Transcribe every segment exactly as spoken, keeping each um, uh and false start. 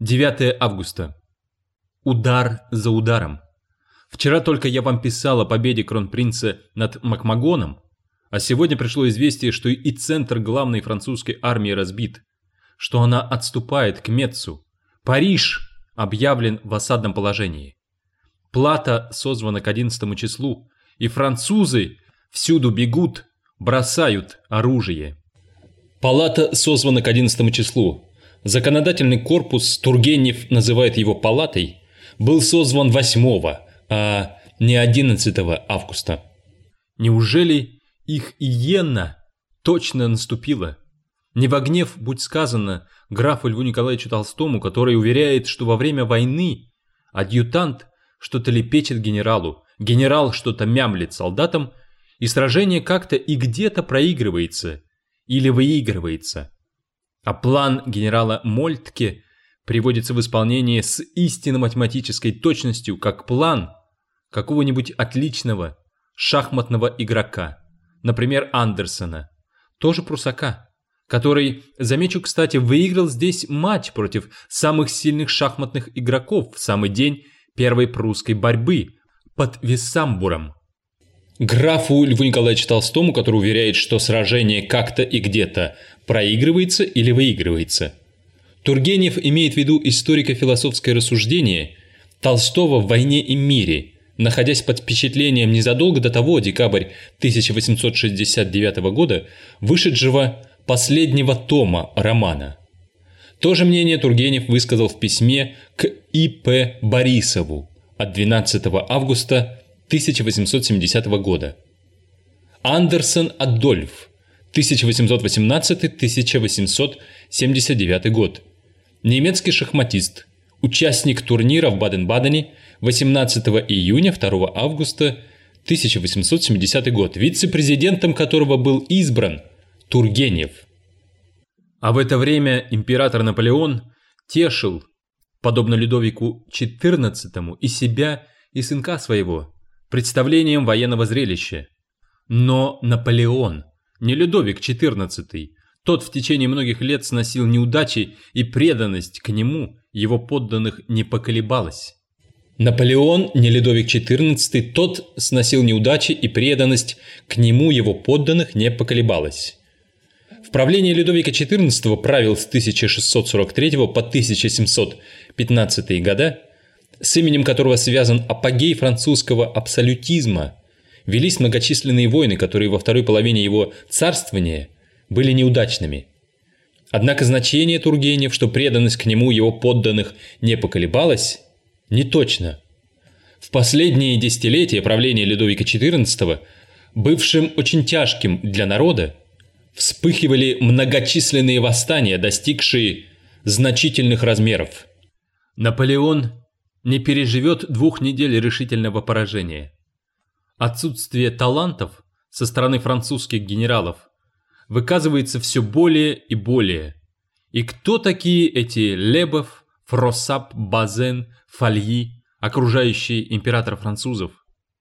девятое августа. Удар за ударом. Вчера только я вам писал о победе кронпринца над Макмагоном, а сегодня пришло известие, что и центр главной французской армии разбит, что она отступает к Метцу. Париж объявлен в осадном положении. Плата созвана к одиннадцатому числу, и французы всюду бегут, бросают оружие. Палата созвана к одиннадцатому числу. Законодательный корпус, Тургенев называет его палатой, был созван восьмого, а не одиннадцатого августа. Неужели их иена точно наступила? Не во гнев, будь сказано, графу Льву Николаевичу Толстому, который уверяет, что во время войны адъютант что-то лепечет генералу, генерал что-то мямлит солдатам, и сражение как-то и где-то проигрывается или выигрывается. А план генерала Мольтке приводится в исполнение с истинно математической точностью, как план какого-нибудь отличного шахматного игрока, например, Андерсона, тоже прусака, который, замечу, кстати, выиграл здесь матч против самых сильных шахматных игроков в самый день первой прусской борьбы под Виссамбуром. Графу Льву Николаевичу Толстому, который уверяет, что сражение как-то и где-то проигрывается или выигрывается. Тургенев имеет в виду историко-философское рассуждение Толстого в «Войне и мире», находясь под впечатлением незадолго до того, декабрь тысяча восемьсот шестьдесят девятого года, вышедшего последнего тома романа. То же мнение Тургенев высказал в письме к И П Борисову от двенадцатого августа тысяча восемьсот семидесятого года. Андерсон Адольф, тысяча восемьсот восемнадцатый — тысяча восемьсот семьдесят девятый год. Немецкий шахматист, участник турнира в Баден-Бадене восемнадцатого июня — второго августа тысяча восемьсот семидесятый год, вице-президентом которого был избран Тургенев. А в это время император Наполеон тешил, подобно Людовику четырнадцатому, и себя, и сынка своего представлением военного зрелища. Но Наполеон, не Людовик четырнадцатый, тот в течение многих лет сносил неудачи, и преданность к нему его подданных не поколебалась. Наполеон, не Людовик четырнадцатый, тот сносил неудачи, и преданность к нему его подданных не поколебалась. В правлении Людовика четырнадцатого правил с тысяча шестьсот сорок третьего по тысяча семьсот пятнадцатый года, с именем которого связан апогей французского абсолютизма, велись многочисленные войны, которые во второй половине его царствования были неудачными. Однако значение Тургенев, что преданность к нему его подданных не поколебалась, не точно. В последние десятилетия правления Людовика четырнадцатого, бывшим очень тяжким для народа, вспыхивали многочисленные восстания, достигшие значительных размеров. Наполеон не переживет двух недель решительного поражения. Отсутствие талантов со стороны французских генералов выказывается все более и более. И кто такие эти Лебов, Фроссап, Базен, Фальи, окружающие императора французов?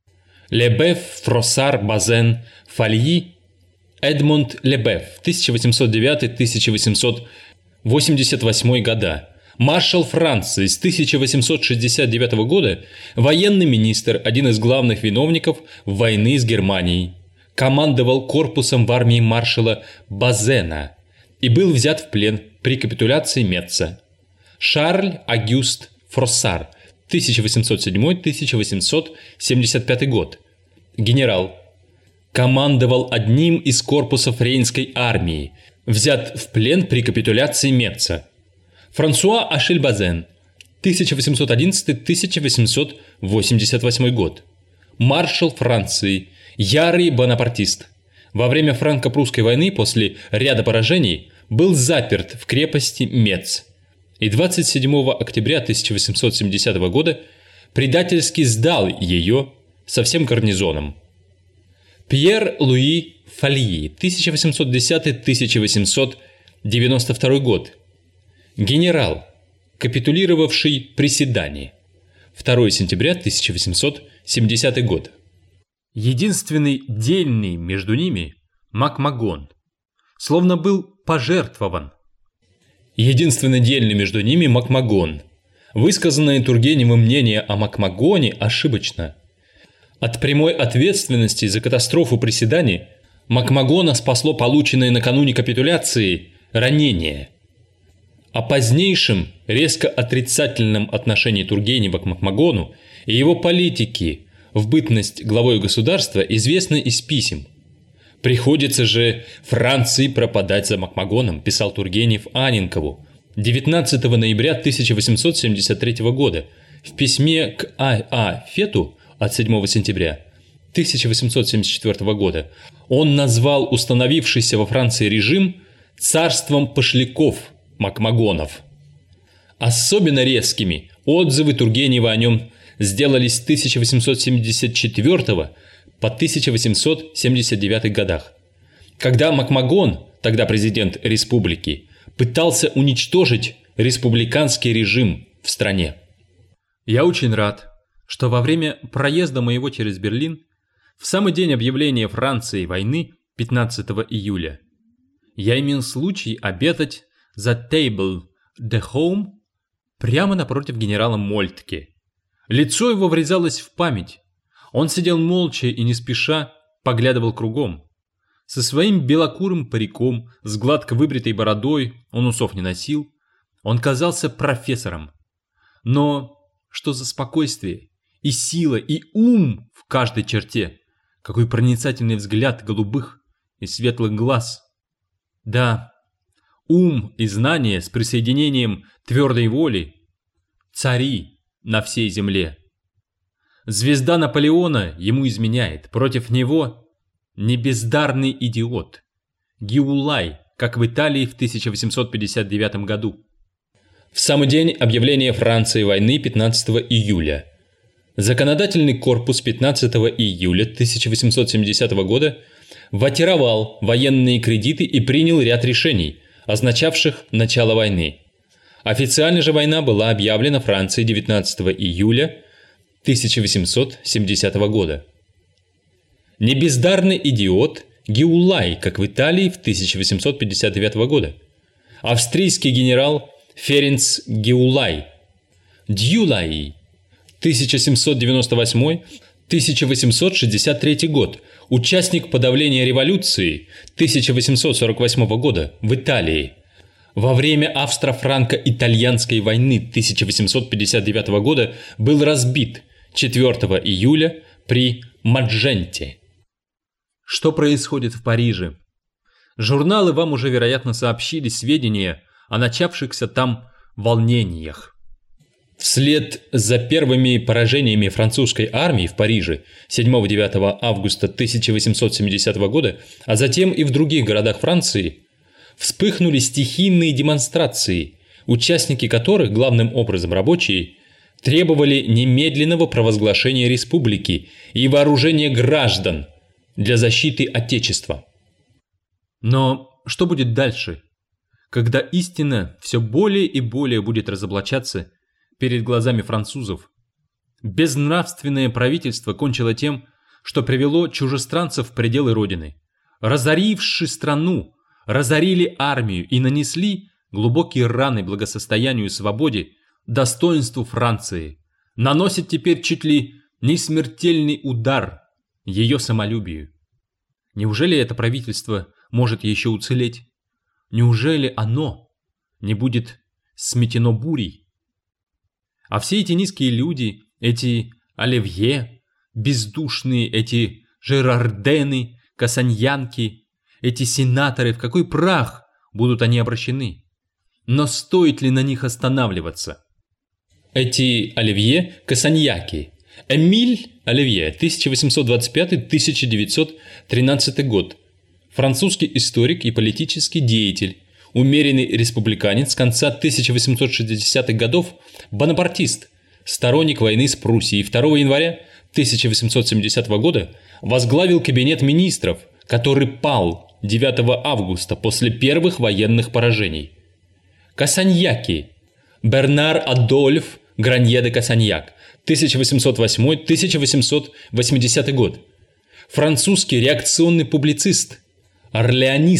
Лебев, Фроссар, Базен, Фальи. Эдмонд Лебев, тысяча восемьсот девятый — тысяча восемьсот восемьдесят восьмой года. Маршал Франции с тысяча восемьсот шестьдесят девятого года, военный министр, один из главных виновников войны с Германией, командовал корпусом в армии маршала Базена и был взят в плен при капитуляции Метца. Шарль Агюст Фроссар, тысяча восемьсот седьмой — тысяча восемьсот семьдесят пятый год. Генерал. Командовал одним из корпусов Рейнской армии, взят в плен при капитуляции Метца. Франсуа Ашиль Базен, тысяча восемьсот одиннадцатый — тысяча восемьсот восемьдесят восьмой год. Маршал Франции, ярый бонапартист. Во время франко-прусской войны после ряда поражений был заперт в крепости Метц и двадцать седьмого октября тысяча восемьсот семидесятого года предательски сдал ее со всем гарнизоном. Пьер-Луи Фальи, тысяча восемьсот десятый — тысяча восемьсот девяносто второй год. Генерал, капитулировавший при Седане. второго сентября тысяча восемьсот семидесятый год. Единственный дельный между ними Макмагон, словно был пожертвован. Единственный дельный между ними – Макмагон. Высказанное Тургеневым мнение о Макмагоне ошибочно. От прямой ответственности за катастрофу при Седане Макмагона спасло полученное накануне капитуляции ранение. О позднейшем резко отрицательном отношении Тургенева к Макмагону и его политике в бытность главой государства известно из писем. «Приходится же Франции пропадать за Макмагоном», писал Тургенев Анненкову девятнадцатого ноября тысяча восемьсот семьдесят третьего года в письме к А. А. Фету от седьмого сентября тысяча восемьсот семьдесят четвёртого года. Он назвал установившийся во Франции режим царством пошляков Макмагонов. Особенно резкими отзывы Тургенева о нем сделались с тысяча восемьсот семьдесят четвёртого по тысяча восемьсот семьдесят девятый годах, когда Макмагон, тогда президент республики, пытался уничтожить республиканский режим в стране. Я очень рад, что во время проезда моего через Берлин, в самый день объявления Франции войны, пятнадцатого июля, я имел случай обедать за table de home прямо напротив генерала Мольтке. Лицо его врезалось в память. Он сидел молча и не спеша поглядывал кругом. Со своим белокурым париком, с гладко выбритой бородой, он усов не носил. Он казался профессором. Но что за спокойствие, и сила, и ум в каждой черте. Какой проницательный взгляд голубых и светлых глаз. Да, ум и знание с присоединением твердой воли – цари на всей земле. Звезда Наполеона ему изменяет, против него не бездарный идиот. Гиулай, как в Италии в тысяча восемьсот пятьдесят девятом году. В самый день объявления Франции войны пятнадцатого июля. Законодательный корпус пятнадцатого июля тысяча восемьсот семидесятого года ватировал военные кредиты и принял ряд решений, означавших начало войны. Официально же война была объявлена Францией девятнадцатого июля тысяча восемьсот семидесятого года. Небездарный идиот Гиулай, как в Италии в тысяча восемьсот пятьдесят девятого года. Австрийский генерал Ференц Гиулай. Дьюлай. тысяча семьсот девяносто восьмой — тысяча восемьсот шестьдесят третий год. Участник подавления революции тысяча восемьсот сорок восьмого года в Италии. Во время Австро-Франко-Итальянской войны тысяча восемьсот пятьдесят девятого года был разбит четвёртого июля при Мадженте. Что происходит в Париже? Журналы вам уже, вероятно, сообщили сведения о начавшихся там волнениях. Вслед за первыми поражениями французской армии в Париже седьмого-девятого августа тысяча восемьсот семидесятого года, а затем и в других городах Франции, вспыхнули стихийные демонстрации, участники которых, главным образом рабочие, требовали немедленного провозглашения республики и вооружения граждан для защиты Отечества. Но что будет дальше, когда истина все более и более будет разоблачаться перед глазами французов? Безнравственное правительство кончило тем, что привело чужестранцев в пределы родины. Разоривши страну, разорили армию и нанесли глубокие раны благосостоянию и свободе, достоинству Франции. Наносит теперь чуть ли не смертельный удар ее самолюбию. Неужели это правительство может еще уцелеть? Неужели оно не будет сметено бурей? А все эти низкие люди, эти Оливье, бездушные эти Жерардены, Кассаньянки, эти сенаторы, в какой прах будут они обращены? Но стоит ли на них останавливаться? Эти Оливье, Кассаньяки. Эмиль Оливье, тысяча восемьсот двадцать пятый — тысяча девятьсот тринадцатый год. Французский историк и политический деятель, умеренный республиканец с конца тысяча восемьсот шестидесятых годов, бонапартист, сторонник войны с Пруссией. второго января тысяча восемьсот семидесятого года возглавил кабинет министров, который пал девятого августа после первых военных поражений. Кассаньяки. Бернар Адольф Гранье де Кассаньяк, тысяча восемьсот восьмой — тысяча восемьсот восьмидесятый год. Французский реакционный публицист, орлеонист,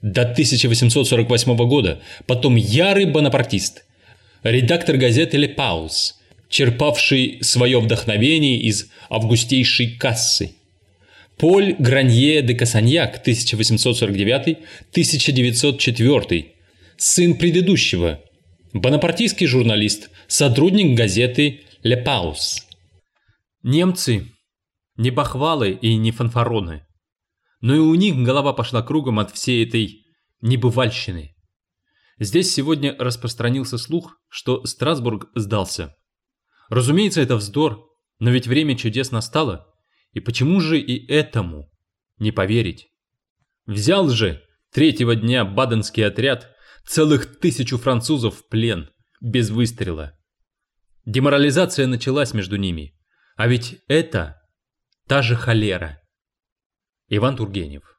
до тысяча восемьсот сорок восьмого года, потом ярый бонапартист, редактор газеты «Le Pause», черпавший свое вдохновение из августейшей кассы. Поль Гранье де Кассаньяк, тысяча восемьсот сорок девятый — тысяча девятьсот четвёртый, сын предыдущего, бонапартийский журналист, сотрудник газеты «Le Pause». Немцы не бахвалы и не фанфароны, но и у них голова пошла кругом от всей этой небывальщины. Здесь сегодня распространился слух, что Страсбург сдался. Разумеется, это вздор, но ведь время чудес настало, и почему же и этому не поверить? Взял же третьего дня баденский отряд целых тысячу французов в плен, без выстрела. Деморализация началась между ними, а ведь это та же холера. Иван Тургенев.